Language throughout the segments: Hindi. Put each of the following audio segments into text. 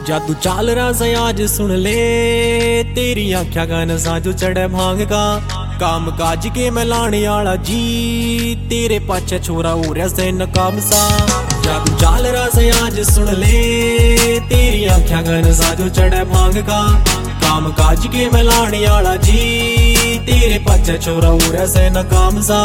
जादू चाल रहा से आज सुन ले, तेरी आख्या का नशा जो चढ़े भांग का। काम काज के मैं लाने आला जी, तेरे पाछे छोरा हो रहा से नकाम सा। जादू चाल रहा से आज सुन ले, तेरी आख्या का नशा जो चढ़े भांग का। काम काज के मैं लाने आला जी, तेरे पाछे छोरा हो रहा से नकाम सा।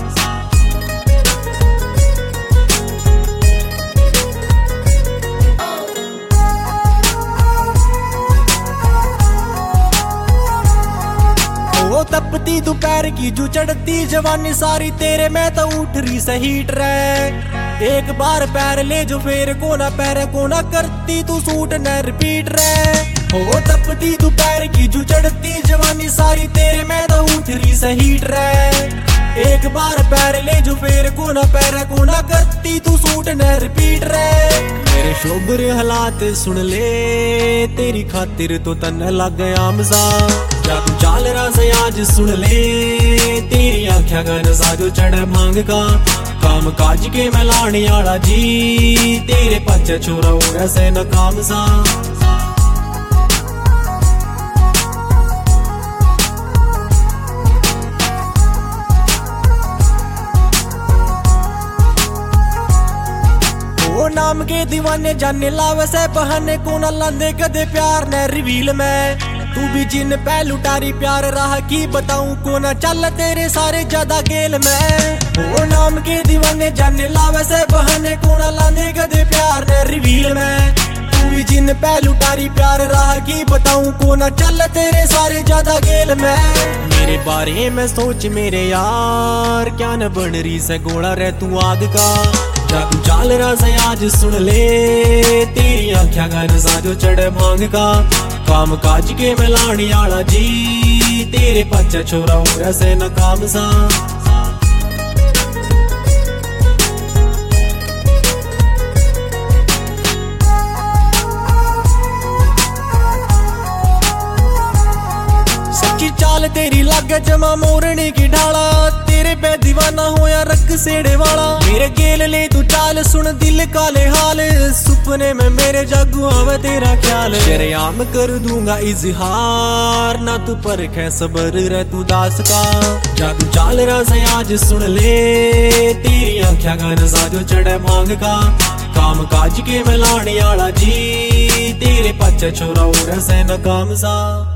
वो तपती दोपहर की जो चढ़ती जवानी सारी, तेरे में तो उठ रही से हीट रे। एक बार पैर ले जो फेर को ना पैर को ना करती तू सूट न रिपीट रे। वो तपती दोपहर की जो चढ़ती जवानी सारी, तेरे में तो उठ रही से हीट रे। एक बार पैर ले जो फेर को ना पैर को ना करती तू सूट न रिपीट रे। मेरे शोभर हालात सुन ले, तेरी खातिर तो तन लग गया मजा। जादू चाल रहा से आज सुन ले, तेरी आख्या का नशा जो चढ़े भांग का। काम काज के मैं लाने आला जी, तेरे पाछे छोरा हो रहा से नकाम सा। नाम के दीवाने जाने लावे से बहाने को न लांदे कदे प्यार न रिवील में। तू भी जिन पहलू टारी प्यार रहा की बताऊं को न चल तेरे सारे ज्यादा गेल में। वो नाम के दीवाने जाने लावे से बहाने को न लांदे कदे प्यार न रिवील में। तू भी जिन पहलू टारी प्यार रहा की बताऊं को न चल तेरे सारे ज्यादा गेल में। मेरे बारे में सोच मेरे यार, क्या न बन रही से गोला रह तू आग का। जादू चाल रहा से आज सुन ले, तेरी आख्या का नशा जो चढ़े भांग का। काम काज के मैं लाने आला जी, तेरे पाछे छोरा हो रहा से नकाम सा। सच्ची चाल तेरी लागे जमा मोरने की ढाला, तेरे पे दीवाना होया रख सेड़े वाला। मेरे गेल ले तू चाल सुन दिल काले हाल, सुपने में मेरे जागू आवे तेरा ख्याल। शरेआम कर दूंगा इजहार, ना तू परखे सबर रह तू दास का। जादू चाल रहा से आज सुन ले, तेरी आख्या का नशा जो चढ़े भांग का। काम काज के मैं लाने आला जी, तेरे पाछे छोरा हो रहा से नकाम सा।